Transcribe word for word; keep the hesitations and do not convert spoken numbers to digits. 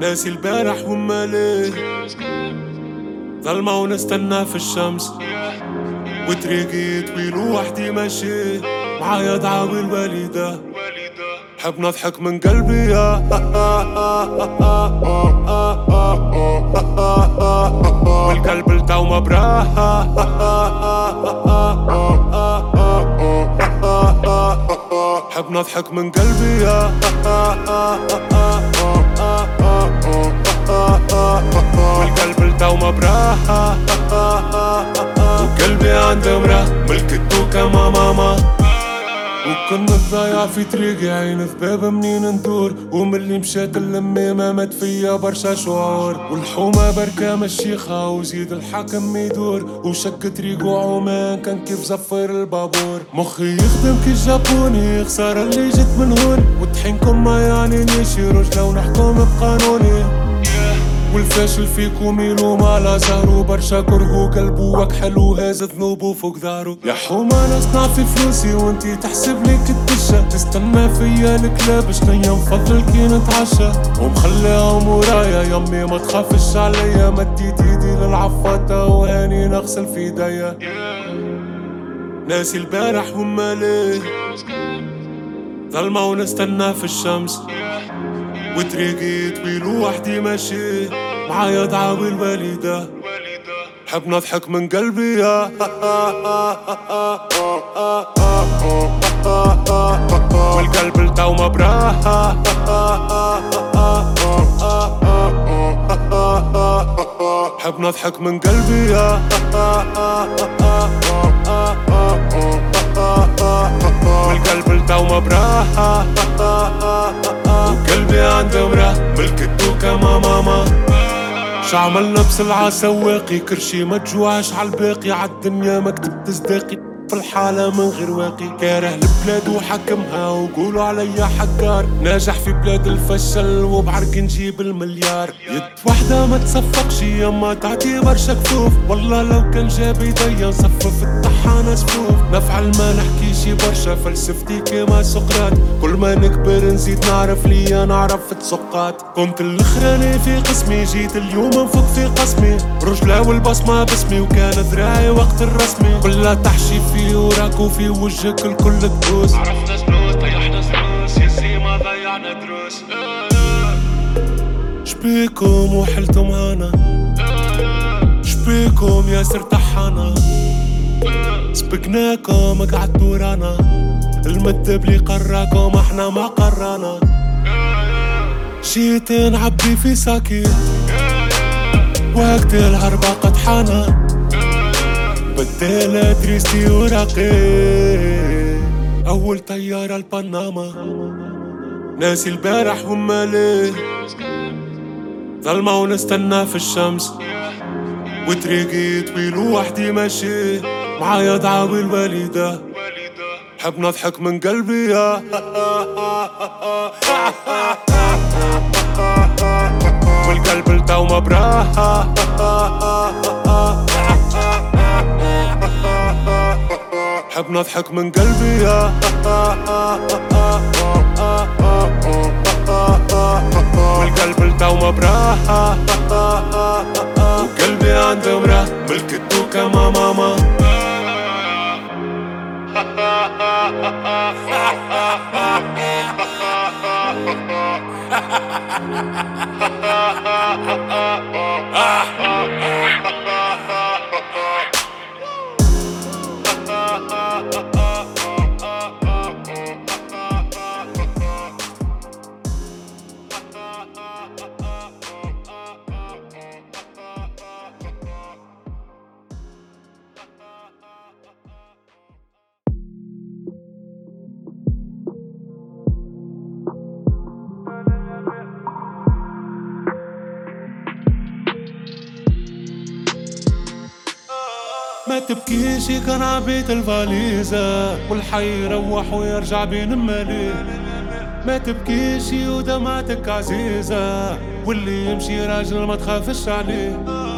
ناسي البارح وما ليه ظلمة ونستنى في الشمس وطريقي طويل ووحدي ماشي معايا دعاوي الوالدة حب نضحك من قلبي يا والقلب لتو مبراه حب نضحك من قلبي يا والقلب لتو مبراه وقلبي عند مراه ملكته كما ماما وكنا ضايع في طريقي عين ذبابة منين ندور وملي مشات اللمي ما مات فيا برشا شعور والحومة بركة مشيخة وزيد الحاكم يدور وشك طريقو عمان كان كيف زفر البابور مخي يخدم كي جابوني خسارة اللي جت من هون وطحينكم ما يعني نيشي رجلة ونحكم بقانوني والفاشل فيكم يلوم على زهرو برشا كرهو قلبو وكحل وهاز ذنوبو فوق ظهرو يا حومة نصنع في فلوسي وانتي تحسب لي كالدشة تستنى فيا الكلاب شنيا نفضل كي نتعشى ومخليها مورايا يمي ما تخافش عليا مديت ايدي للعفاطة وهاني نغسل في ايديا ناسي البارح وما ليه ظلمة ونستنى في الشمس وطريقي طويل ووحدي ماشي معايا دعاوي الوالدة حب نضحك من قلبي يا والقلب لتو مبراه حب نضحك من قلبي يا والقلب لتو مبراه وقلبي عند مراه ملكته كما ماما شعملنا بسلعة سواقي كرشي ما تجوعش عالباقي عالدنيا مكتب تصداقي في الحالة من غير واقي كاره البلاد وحكمها وقولوا عليا حكار ناجح في بلاد الفشل وبعرق نجيب المليار يد وحدة ما تصفقش يما تعطي برشا كفوف والله لو كان جاب يديا نصفف الطحانة صفوف نفعل ما نحكيشي برشا فلسفتي كيما سقراط كل ما نكبر نزيد نعرف ليا نعرف في تسقات كنت الاخراني في قسمي جيت اليوم نفك في قسمي رجلة والبصمة باسمي وكان ذراعي وقت الرسمي كلها تحشي في وراك وفي وجهك الكل تدوس عرفنا سنوس طيحنا سنوس يا سي ما ضيعنا دروس شبيكم وحلتوا معانا شبيكم يا سر طحانا سبقناكم قعدتوا رانا المد بلي قراكم احنا ما قرانا جيت نعبي في ساكي وقت الهربة قد حانا بديل دريستي وراقي أول طيارة لبنما ناسي البارح وما ليه ظلمة ونستنى في الشمس وطريقي طويل ووحدي ماشي معايا دعاوي الوالدة حب نضحك من قلبي يا والقلب لتو مبراه حب نضحك من قلبي يا والقلب لتو مبراه وقلبي عند مراه ملكته كما ماما ما تبكيش كان عبيت الفاليزة والحي يروح ويرجع بين ماليه ما تبكيش ودمعتك عزيزة واللي يمشي راجل ما تخافش عليه